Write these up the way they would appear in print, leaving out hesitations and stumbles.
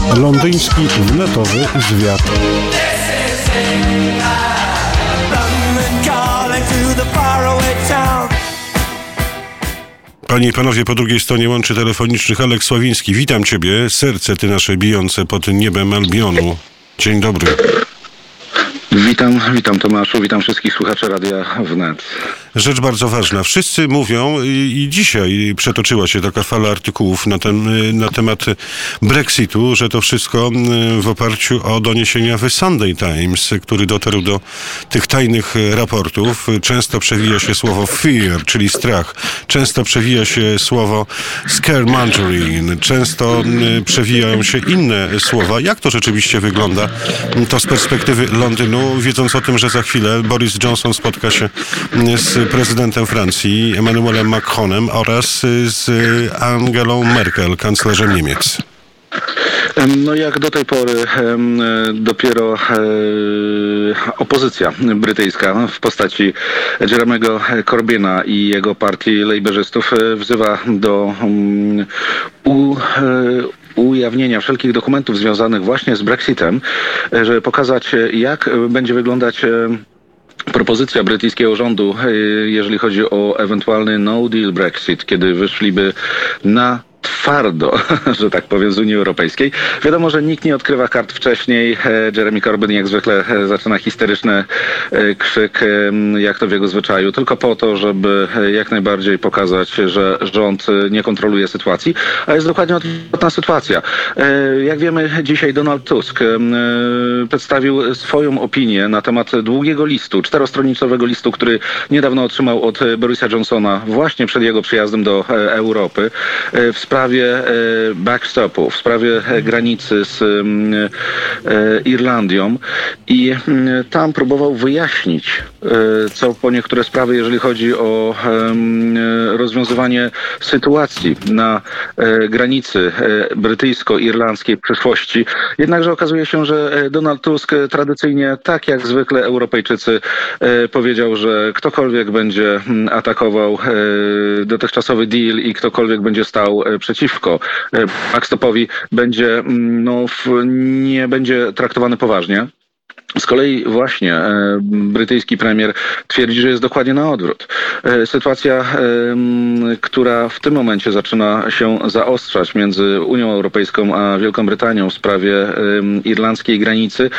Londyński wletowy zwiat. Panie i panowie, po drugiej stronie łączy telefonicznych Alek Sławiński. Witam ciebie, serce ty nasze bijące pod niebem Albionu. Dzień dobry. Witam Tomaszu, witam wszystkich słuchaczy Radia Wnet. Rzecz bardzo ważna. Wszyscy mówią i dzisiaj przetoczyła się taka fala artykułów na temat Brexitu, że to wszystko w oparciu o doniesienia The Sunday Times, który dotarł do tych tajnych raportów. Często przewija się słowo fear, czyli strach. Często przewija się słowo scaremongering. Często przewijają się inne słowa. Jak to rzeczywiście wygląda? To z perspektywy Londynu, wiedząc o tym, że za chwilę Boris Johnson spotka się z prezydentem Francji Emmanuelem Macronem oraz z Angelą Merkel, kanclerzem Niemiec. No jak do tej pory dopiero opozycja brytyjska w postaci Jeremy'ego Corbyna i jego partii lejberzystów wzywa do ujawnienia wszelkich dokumentów związanych właśnie z Brexitem, żeby pokazać, jak będzie wyglądać propozycja brytyjskiego rządu, jeżeli chodzi o ewentualny no deal Brexit, kiedy wyszliby na twardo, że tak powiem, z Unii Europejskiej. Wiadomo, że nikt nie odkrywa kart wcześniej. Jeremy Corbyn jak zwykle zaczyna histeryczny krzyk, jak to w jego zwyczaju, tylko po to, żeby jak najbardziej pokazać, że rząd nie kontroluje sytuacji, a jest dokładnie odwrotna sytuacja. Jak wiemy, dzisiaj Donald Tusk przedstawił swoją opinię na temat długiego listu, 4-stronicowego listu, który niedawno otrzymał od Borisa Johnsona właśnie przed jego przyjazdem do Europy, w sprawie backstopu, w sprawie granicy z Irlandią i tam próbował wyjaśnić, co po niektóre sprawy, jeżeli chodzi o rozwiązywanie sytuacji na granicy brytyjsko-irlandzkiej w przyszłości. Jednakże okazuje się, że Donald Tusk tradycyjnie, tak jak zwykle Europejczycy, powiedział, że ktokolwiek będzie atakował dotychczasowy deal i ktokolwiek będzie stał przeciwko backstopowi, nie będzie traktowany poważnie. Z kolei właśnie brytyjski premier twierdzi, że jest dokładnie na odwrót. Sytuacja, która w tym momencie zaczyna się zaostrzać między Unią Europejską a Wielką Brytanią w sprawie irlandzkiej granicy,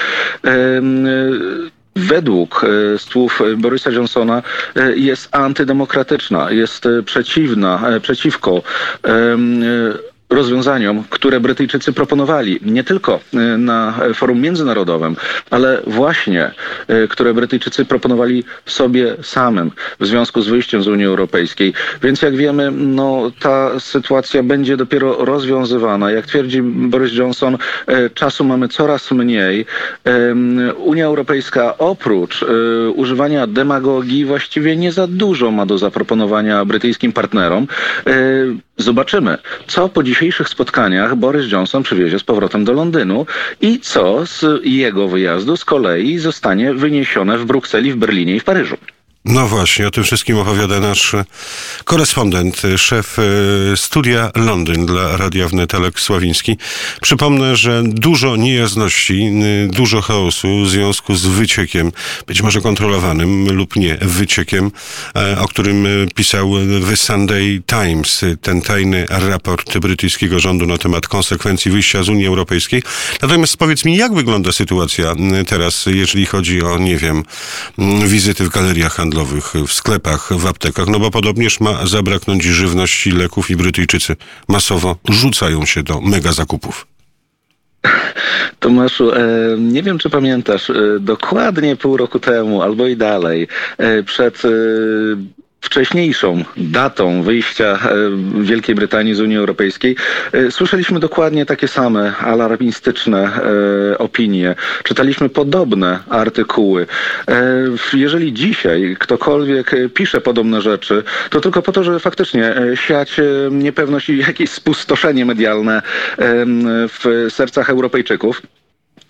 według słów Borisa Johnsona jest antydemokratyczna, jest przeciwko rozwiązaniom, które Brytyjczycy proponowali, nie tylko na forum międzynarodowym, ale właśnie, które Brytyjczycy proponowali sobie samym w związku z wyjściem z Unii Europejskiej. Więc jak wiemy, ta sytuacja będzie dopiero rozwiązywana. Jak twierdzi Boris Johnson, czasu mamy coraz mniej. Unia Europejska oprócz używania demagogii właściwie nie za dużo ma do zaproponowania brytyjskim partnerom. Zobaczymy, co po dzisiejszych spotkaniach Boris Johnson przywiezie z powrotem do Londynu i co z jego wyjazdu z kolei zostanie wyniesione w Brukseli, w Berlinie i w Paryżu. No właśnie, o tym wszystkim opowiada nasz korespondent, szef studia Londyn dla Radia Wnet, Alek Sławiński. Przypomnę, że dużo niejasności, dużo chaosu w związku z wyciekiem, być może kontrolowanym lub nie, wyciekiem, o którym pisał The Sunday Times, ten tajny raport brytyjskiego rządu na temat konsekwencji wyjścia z Unii Europejskiej. Natomiast powiedz mi, jak wygląda sytuacja teraz, jeżeli chodzi o, wizyty w galeriach handlowych, w sklepach, w aptekach, bo podobnież ma zabraknąć żywności, leków i Brytyjczycy masowo rzucają się do mega zakupów. Tomaszu, nie wiem, czy pamiętasz, dokładnie pół roku temu, albo i dalej, przed wcześniejszą datą wyjścia Wielkiej Brytanii z Unii Europejskiej słyszeliśmy dokładnie takie same alarmistyczne opinie. Czytaliśmy podobne artykuły. Jeżeli dzisiaj ktokolwiek pisze podobne rzeczy, to tylko po to, żeby faktycznie siać niepewność i jakieś spustoszenie medialne w sercach Europejczyków.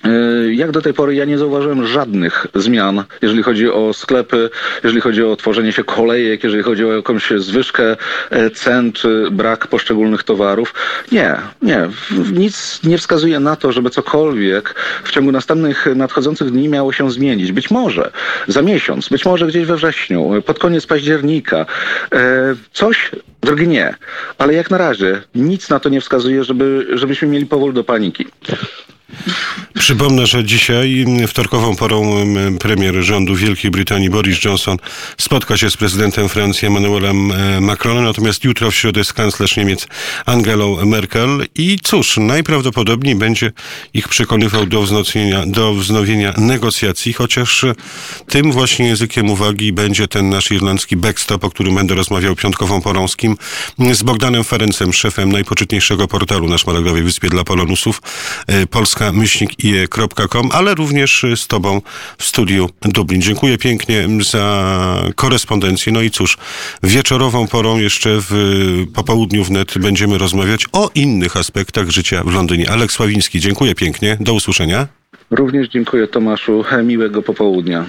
Jak do tej pory ja nie zauważyłem żadnych zmian, jeżeli chodzi o sklepy, jeżeli chodzi o tworzenie się kolejek, jeżeli chodzi o jakąś zwyżkę cen czy brak poszczególnych towarów. Nie. Nic nie wskazuje na to, żeby cokolwiek w ciągu następnych nadchodzących dni miało się zmienić. Być może za miesiąc, być może gdzieś we wrześniu, pod koniec października. Coś drgnie, ale jak na razie nic na to nie wskazuje, żebyśmy mieli powód do paniki. Przypomnę, że dzisiaj wtorkową porą premier rządu Wielkiej Brytanii Boris Johnson spotka się z prezydentem Francji Emmanuelem Macronem, natomiast jutro w środę z kanclerz Niemiec Angelą Merkel i cóż, najprawdopodobniej będzie ich przekonywał do wznowienia negocjacji, chociaż tym właśnie językiem uwagi będzie ten nasz irlandzki backstop, o którym będę rozmawiał piątkową porą z Bogdanem Ferencem, szefem najpoczytniejszego portalu na Szmaragdowej Wyspie dla Polonusów, polska-ie.com, ale również z Tobą w studiu Dublin. Dziękuję pięknie za korespondencję. No i cóż, wieczorową porą jeszcze po południu wnet będziemy rozmawiać o innych aspektach życia w Londynie. Alek Sławiński, dziękuję pięknie. Do usłyszenia. Również dziękuję, Tomaszu. Miłego popołudnia.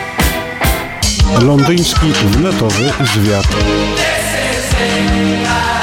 Londyński wletowy zwiat.